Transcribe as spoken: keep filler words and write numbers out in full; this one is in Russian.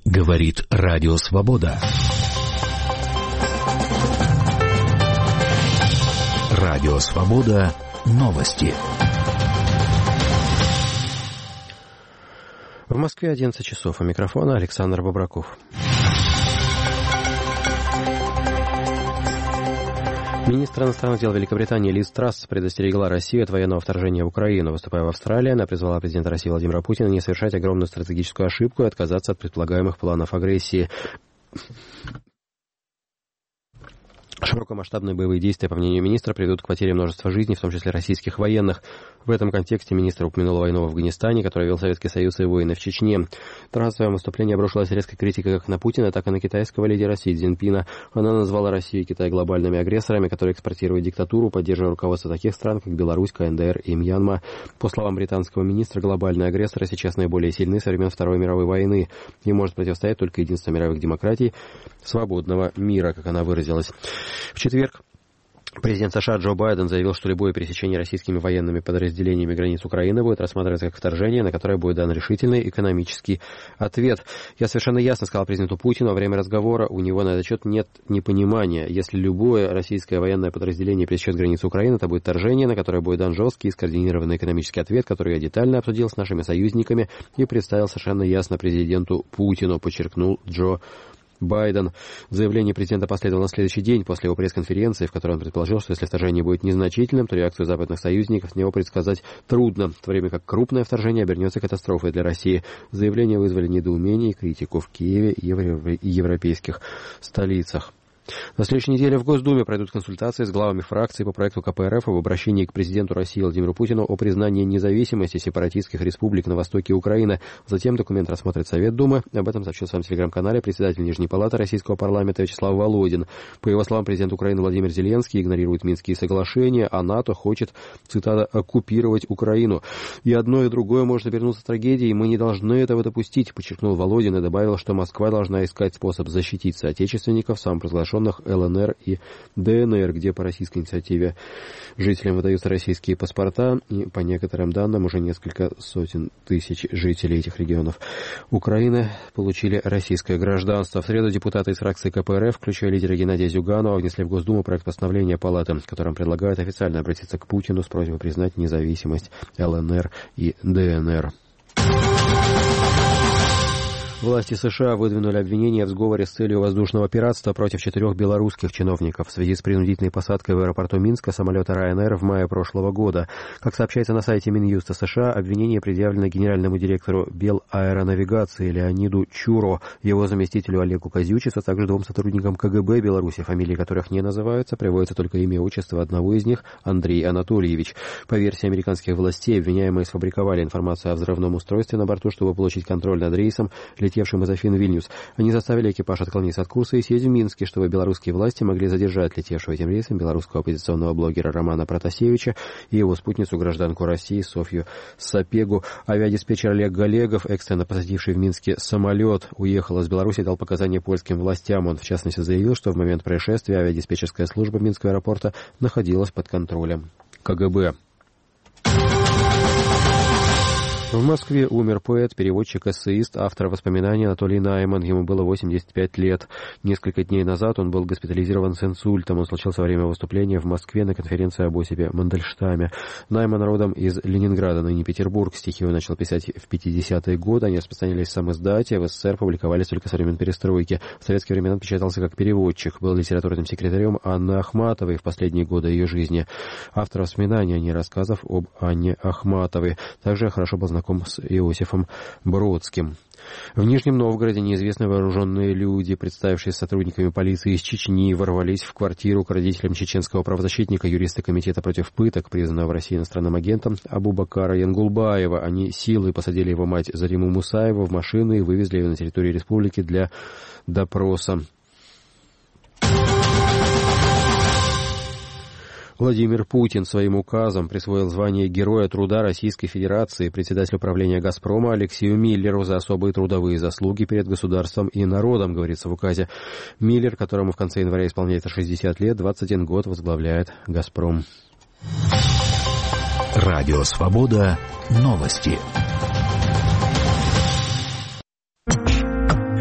Говорит Радио Свобода. Радио Свобода. Новости. В Москве одиннадцать часов. У микрофона Александр Бобраков. Министр иностранных дел Великобритании Лиз Трасс предостерегла Россию от военного вторжения в Украину. Выступая в Австралии, она призвала президента России Владимира Путина не совершать огромную стратегическую ошибку и отказаться от предполагаемых планов агрессии. Широкомасштабные боевые действия, по мнению министра, приведут к потере множества жизней, в том числе российских военных. В этом контексте министр упомянул войну в Афганистане, которую вел Советский Союз, и войны в Чечне. Трасс в своем выступлении обрушилась резкой критикой как на Путина, так и на китайского лидера Си Цзиньпина. Она назвала Россию и Китай глобальными агрессорами, которые экспортируют диктатуру, поддерживая руководство таких стран, как Беларусь, ка эн дэ эр и Мьянма. По словам британского министра, глобальные агрессоры сейчас наиболее сильны со времен Второй мировой войны. Им может противостоять только единство мировых демократий, свободного мира, как она выразилась. В четверг президент США Джо Байден заявил, что любое пересечение российскими военными подразделениями границ Украины будет рассматриваться как вторжение, на которое будет дан решительный экономический ответ. «Я совершенно ясно сказал президенту Путину во время разговора, у него на этот счет нет непонимания. Если любое российское военное подразделение пересечет границу Украины, это будет вторжение, на которое будет дан жесткий и скоординированный экономический ответ, который я детально обсудил с нашими союзниками и представил совершенно ясно президенту Путину», подчеркнул Джо Байден. Заявление президента последовало на следующий день после его пресс-конференции, в которой он предположил, что если вторжение будет незначительным, то реакцию западных союзников на него предсказать трудно, в то время как крупное вторжение обернется катастрофой для России. Заявления вызвали недоумение и критику в Киеве и в европейских столицах. На следующей неделе в Госдуме пройдут консультации с главами фракций по проекту ка пэ эр эф об обращении к президенту России Владимиру Путину о признании независимости сепаратистских республик на востоке Украины. Затем документ рассмотрит Совет Думы. Об этом сообщил в своем телеграм-канале председатель Нижней палаты Российского парламента Вячеслав Володин. По его словам, президент Украины Владимир Зеленский игнорирует Минские соглашения, а НАТО хочет, цитата, оккупировать Украину. И одно и другое может обернуться трагедией, мы не должны этого допустить, подчеркнул Володин и добавил, что Москва должна искать способ защитить соотечественников, самопровозглашенных эл эн эр и дэ эн эр, где по российской инициативе жителям выдаются российские паспорта, и по некоторым данным уже несколько сотен тысяч жителей этих регионов Украины получили российское гражданство. В среду депутаты из фракции ка пэ эр эф, включая лидера Геннадия Зюганова, внесли в Госдуму проект постановления Палаты, в котором предлагают официально обратиться к Путину с просьбой признать независимость эл эн эр и дэ эн эр. Власти США выдвинули обвинения в сговоре с целью воздушного пиратства против четырех белорусских чиновников в связи с принудительной посадкой в аэропорту Минска самолета Ryanair в мае прошлого года. Как сообщается на сайте Минюста США, обвинение предъявлено генеральному директору Белаэронавигации Леониду Чуро, его заместителю Олегу Козючис, а также двум сотрудникам ка гэ бэ Беларуси, фамилии которых не называются, приводится только имя и отчество одного из них, Андрей Анатольевич. По версии американских властей, обвиняемые сфабриковали информацию о взрывном устройстве на борту, чтобы получить контроль над рейсом, летевшим из Афин в Вильнюс. Они заставили экипаж отклониться от курса и сесть в Минске, чтобы белорусские власти могли задержать летевшего этим рейсом белорусского оппозиционного блогера Романа Протасевича и его спутницу, гражданку России Софью Сапегу. Авиадиспетчер Олег Галегов, экстренно посадивший в Минске самолет, уехал из Беларуси и дал показания польским властям. Он, в частности, заявил, что в момент происшествия авиадиспетчерская служба Минского аэропорта находилась под контролем ка гэ бэ. В Москве умер поэт, переводчик, эссеист, автор воспоминаний Анатолий Найман. Ему было восемьдесят пять лет. Несколько дней назад он был госпитализирован с инсультом. Он случился во время выступления в Москве на конференции об Осипе Мандельштаме. Найман родом из Ленинграда, ныне Петербург. Стихи он начал писать в пятидесятые годы. Они распространялись в самиздате. В эс эс эс эр публиковались только со времен перестройки. В советские времена он печатался как переводчик. Был литературным секретарем Анны Ахматовой в последние годы ее жизни. Автор воспоминаний, а не рассказов об Анне Ахматовой. Также хорошо был знаком с Иосифом Бродским. В Нижнем Новгороде неизвестные вооруженные люди, представившись сотрудниками полиции из Чечни, ворвались в квартиру к родителям чеченского правозащитника, юриста Комитета против пыток, признанного в России иностранным агентом Абубакара Янгулбаева. Они силой посадили его мать Зариму Мусаеву в машину и вывезли ее на территорию республики для допроса. Владимир Путин своим указом присвоил звание Героя труда Российской Федерации председателю правления «Газпрома» Алексею Миллеру за особые трудовые заслуги перед государством и народом, говорится в указе. Миллер, которому в конце января исполняется шестьдесят лет, двадцать один год возглавляет «Газпром». Радио «Свобода». Новости.